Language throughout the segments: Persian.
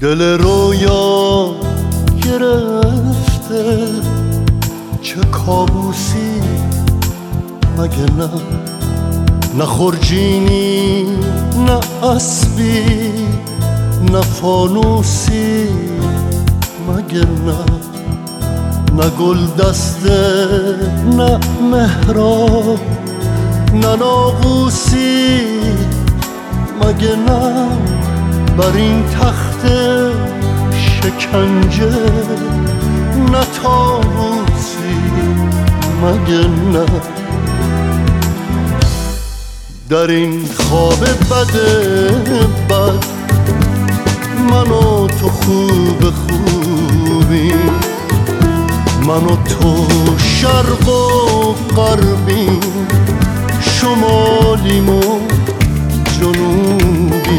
دل رویا گرفته، چه کابوسی مگه نه؟ نه خورجینی نه اسبی نه فانوسی مگه نه؟ نه گل دسته نه مهراب نه ناقوسی مگه نه؟ بر این تخت شکنجه نه طاووسی مگه نه؟ در این خواب بد من و تو خوبی، من و تو شرق و غربی، شمالیم و جنوبی.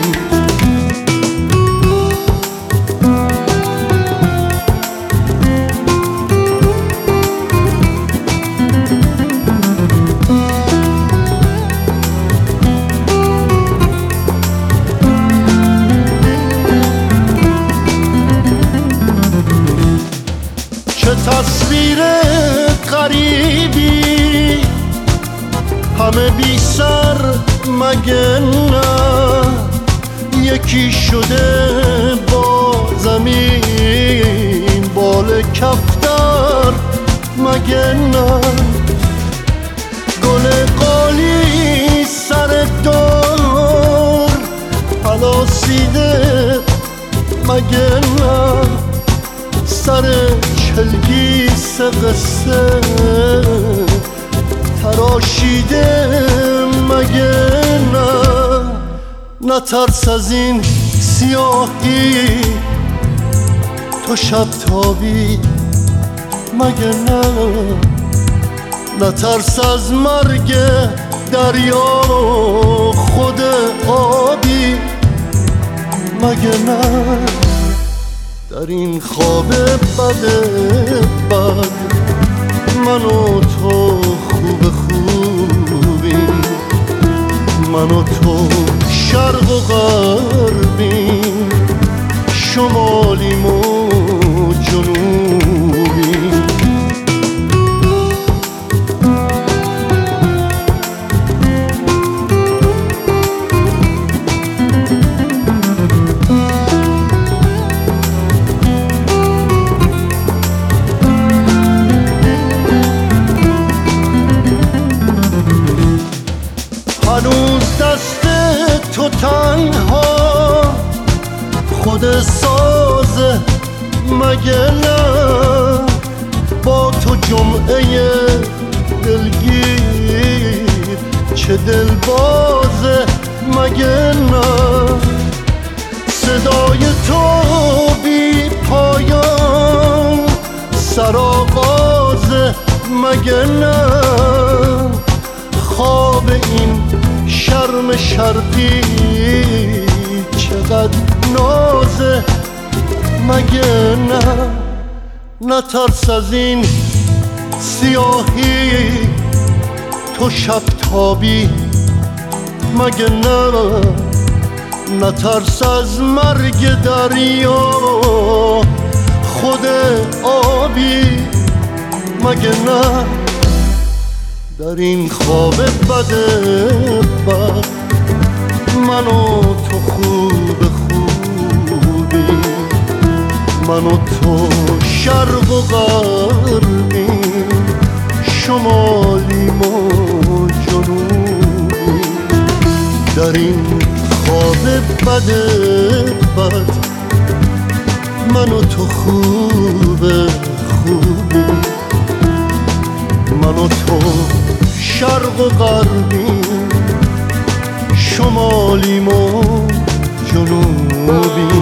چه تصویر غریبی، همه بی سر مگه نه؟ یکی شده با زمین بال کفتر مگه نه؟ گل قالی سر دار پلاسیده مگه نه؟ سر چلگیس قصه تراشیده مگه نه؟ نه ترس از این سیاهی تو شب تابی مگه نه؟ نه ترس از مرگ دریا خود آبی مگه نه؟ در این خواب بد من و تو خوبی، من و تو شرق و غربی، شمالیم و جنوبی. هنوز دست تو تنها خود سازه مگه نه؟ با تو جمعه دلگیر چه دلبازه مگه نه؟ صدای تو بی پایان سرآغازه مگه نه؟ خواب این شرم شرقی چقدر نازه مگه نه؟ نه ترس از این سیاهی تو شب تابی مگه نه؟ نه ترس از مرگ دریا خود آبی مگه نه؟ در این خواب بد من و تو خوبی، من و تو شرق و غربی، شمالیم و جنوبی. در این خواب بد من و تو خوبی، من و تو شرق و غربی، شمالیم و جنوبی.